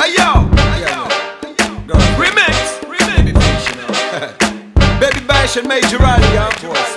Ayo, remix. Baby Bash and Major Ali, of course.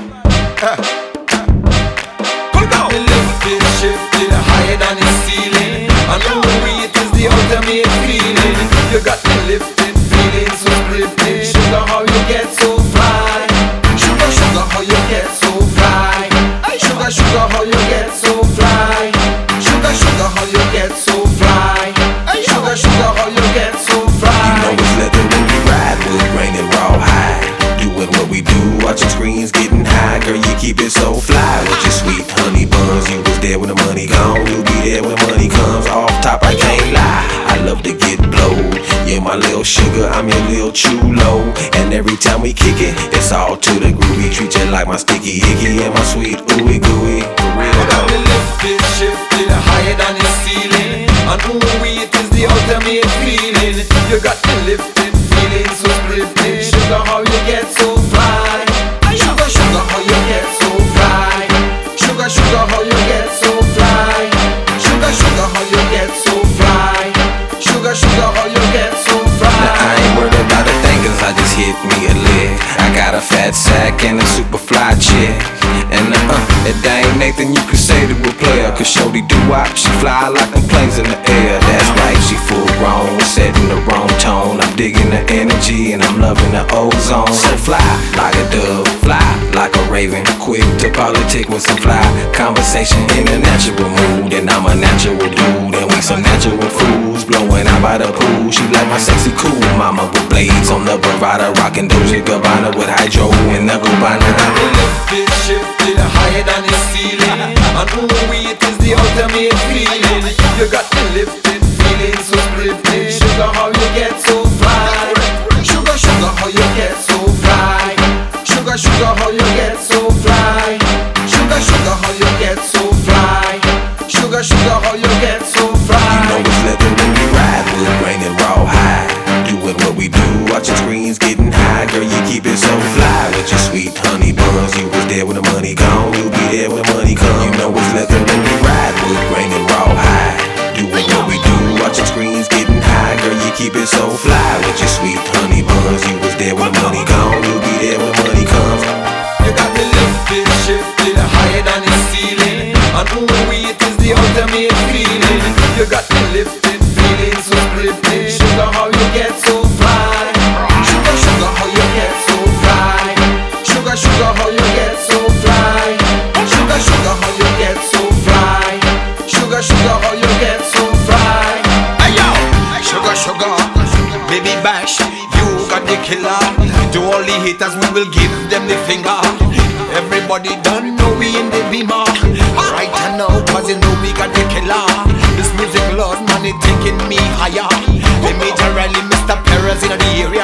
Cool go. Me lifted, shifted higher than the ceiling. I know it is the ultimate feeling. You got me lifted, feeling so splifted. Sugar, how you get so fly? Sugar, sugar, how you get so fly? Sugar, sugar, how you get so fly? Sugar, sugar, how you get so fly? Sugar, sugar, how you get so fly? You know it's leather when we ride, wood grain and raw high. Doing what we do, watching screens getting high. Girl, you keep it so fly with your sweet honey buns. You was there when the money gone, you'll be there when the money comes. Off top, I can't lie, I love to get blowed. You're my little sugar, I'm your little chulo. And every time we kick it, it's all to the groovy. Treat you like my sticky icky and my sweet ooey gooey. You got me lifted, shifted higher than the ceiling. And ooh, it is the ultimate feeling. You got me lifted, feeling so splifted. Sugar, how you get so fly? Sugar, sugar, how you get so fly? Sugar, sugar, how you get so fly? Sugar, sugar, how you get so fly? Sugar, sugar, how you get so fly? Now I ain't worried about a thing, cause I just hit me a lick. I got a fat sack and a super fly chick. And if that ain't Nathan, you could say to a player. Cause Shorty do wop, she fly like them planes in the air. That's right, she full grown, setting the wrong tone. I'm digging the energy and I'm loving the ozone. So fly like a dove, fly like a raven. Quick to politic with some fly conversation in a natural mood. And I'm a natural dude, and we some natural fools blowing out by the pool. She like my sexy cool mama with blades on the Bravada, rocking Dolce Gabbana with hydro and the Gabbana. Lifted, shifted higher than the ceiling. And ooh, it is the ultimate feeling. You got me lifted, feeling so splifted. Sugar, how you get so fly? Sugar, sugar, how you get so fly? Sugar, sugar, how you get so fly? Sugar, sugar, how you get so fly? Sugar, sugar, how you get so fly? You know it's leather when we ride, wood grain and raw high. Doing what we do, watching screens getting high. Girl, you keep it so fly with your sweet honey buns. You was there when the money gone, you'll be there when the money come. You know it's leather when we ride, wood grain and raw high. Doing what we do, watching screens getting high. Girl, you keep it so fly with your sweet honey buns. You was there when the money gone, you'll be there when the money comes. You got me lifted, shifted higher than the ceiling. And ooh, it is the ultimate feeling. You got me lifted, feeling so splifted. Sugar, how you get so fly? Sugar, sugar, how you get so fly? Sugar, sugar, how you get so fly? Sugar, sugar, how you get so fly? Sugar, sugar, how you get so fly? Ayo, sugar, sugar, baby Bash, you got the killer. To all the haters, we will give them the finger. Everybody done know we in the beamer. Right now, cause you know we got the killer. This music, Lord, man, it taking me higher. The Major Ali, Mr. Perez in the area.